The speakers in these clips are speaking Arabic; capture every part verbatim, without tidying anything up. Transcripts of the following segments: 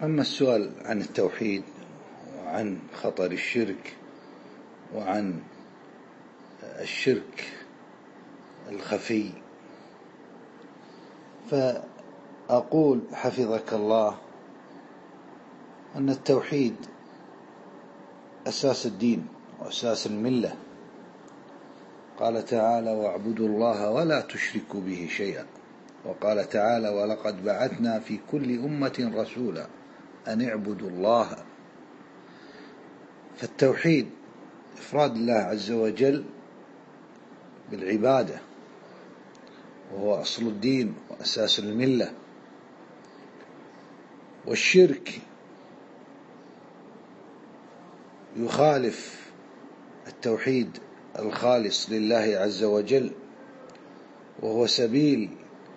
أما السؤال عن التوحيد وعن خطر الشرك وعن الشرك الخفي، فأقول حفظك الله أن التوحيد أساس الدين وأساس الملة. قال تعالى: واعبدوا الله ولا تشركوا به شيئا. وقال تعالى: ولقد بعثنا في كل أمة رسولا أن اعبدوا الله. فالتوحيد إفراد الله عز وجل بالعبادة، وهو أصل الدين وأساس الملة. والشرك يخالف التوحيد الخالص لله عز وجل، وهو سبيل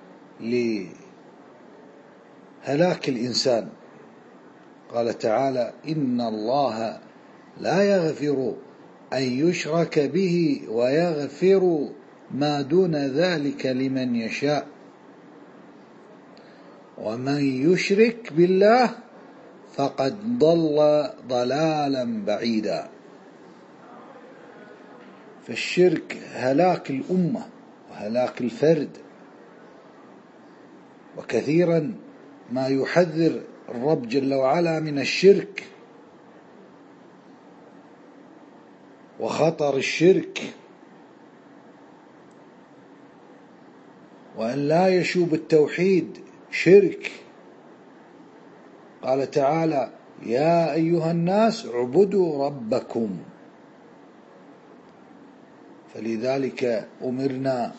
لهلاك الإنسان. قال تعالى: إن الله لا يغفر أن يشرك به ويغفر ما دون ذلك لمن يشاء، ومن يشرك بالله فقد ضل ضلالا بعيدا. فالشرك هلاك الأمة وهلاك الفرد، وكثيرا ما يحذر الرب جل وعلا من الشرك وخطر الشرك، وأن لا يشوب التوحيد شرك. قال تعالى: يا أيها الناس اعبدوا ربكم. فلذلك أمرنا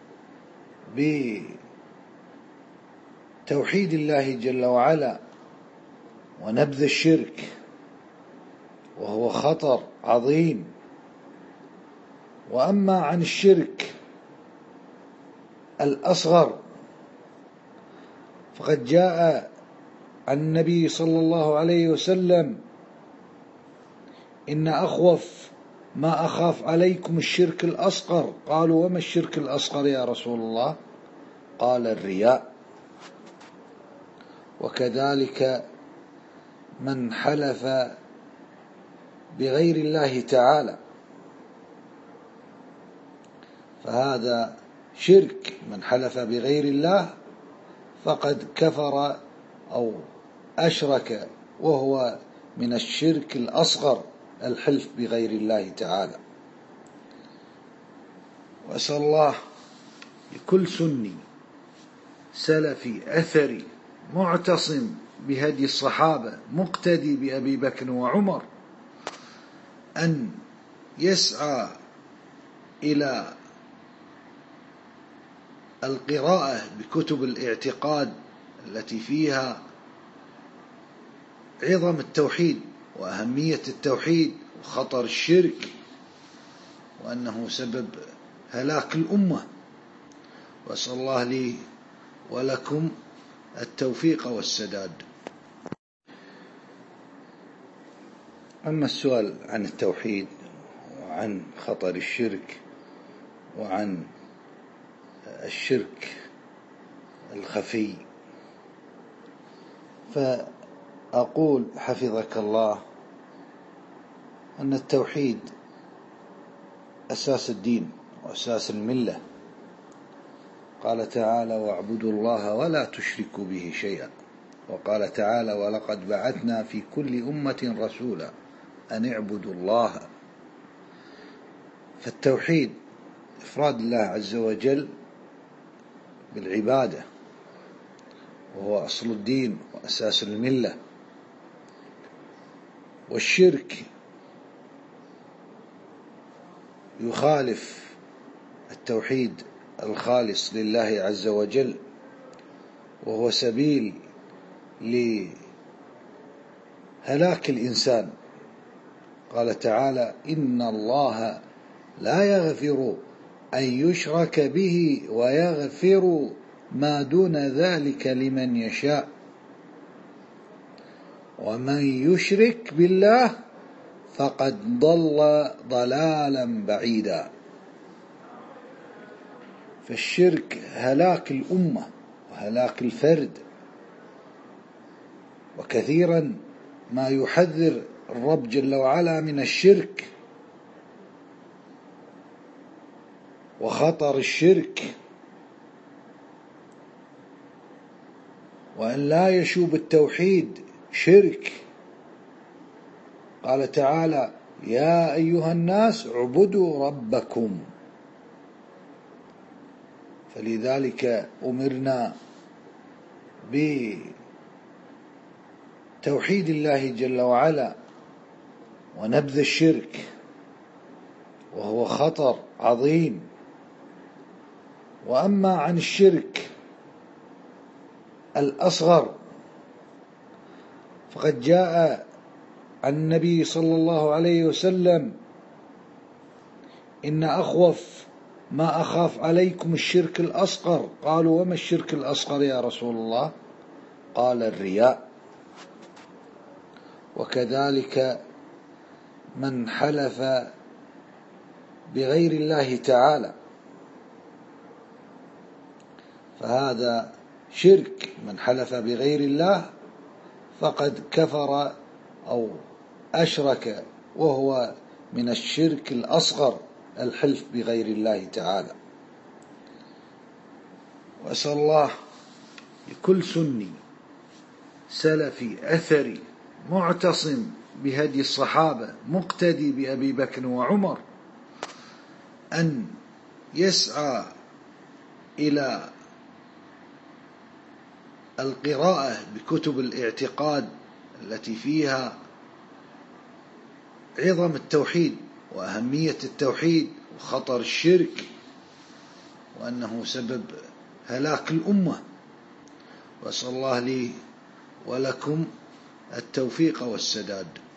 بتوحيد الله جل وعلا ونبذ الشرك، وهو خطر عظيم. وأما عن الشرك الأصغر فقد جاء عن النبي صلى الله عليه وسلم: إن أخوف ما أخاف عليكم الشرك الأصغر. قالوا: وما الشرك الأصغر يا رسول الله؟ قال: الرياء. وكذلك من حلف بغير الله تعالى، فهذا شرك. من حلف بغير الله فقد كفر أو أشرك، وهو من الشرك الأصغر الحلف بغير الله تعالى. وأسأل الله لكل سني سلفي أثري معتصم بهدي الصحابة مقتدي بأبي بكر وعمر أن يسعى إلى القراءة بكتب الاعتقاد التي فيها عظم التوحيد وأهمية التوحيد وخطر الشرك، وأنه سبب هلاك الأمة. وأسأل الله لي ولكم التوفيق والسداد. أما السؤال عن التوحيد وعن خطر الشرك وعن الشرك الخفي، فأقول حفظك الله أن التوحيد أساس الدين وأساس الملة. قال تعالى: واعبدوا الله ولا تشركوا به شيئا. وقال تعالى: ولقد بعثنا في كل أمة رسولا أن اعبدوا الله. فالتوحيد إفراد الله عز وجل بالعبادة، وهو أصل الدين وأساس الملة. والشرك يخالف التوحيد الخالص لله عز وجل، وهو سبيل لهلاك الإنسان. قال تعالى: إن الله لا يغفر أن يشرك به ويغفر ما دون ذلك لمن يشاء، ومن يشرك بالله فقد ضل ضلالا بعيدا. فالشرك هلاك الأمة وهلاك الفرد، وكثيرا ما يحذر الرب جل وعلا من الشرك وخطر الشرك، وأن لا يشوب التوحيد شرك. قال تعالى: يا أيها الناس اعبدوا ربكم. فلذلك أمرنا بتوحيد الله جل وعلا ونبذ الشرك، وهو خطر عظيم. وأما عن الشرك الأصغر فقد جاء عن النبي صلى الله عليه وسلم: إن أخوف ما أخاف عليكم الشرك الأصغر. قالوا: وما الشرك الأصغر يا رسول الله؟ قال: الرياء. وكذلك من حلف بغير الله تعالى فهذا شرك. من حلف بغير الله فقد كفر أو أشرك، وهو من الشرك الأصغر الحلف بغير الله تعالى. وأسأل الله لكل سني سلفي أثري معتصم بهدي الصحابة مقتدي بأبي بكر وعمر أن يسعى إلى القراءة بكتب الاعتقاد التي فيها عظم التوحيد وأهمية التوحيد وخطر الشرك، وأنه سبب هلاك الأمة. وأسأل الله لي ولكم التوفيق والسداد.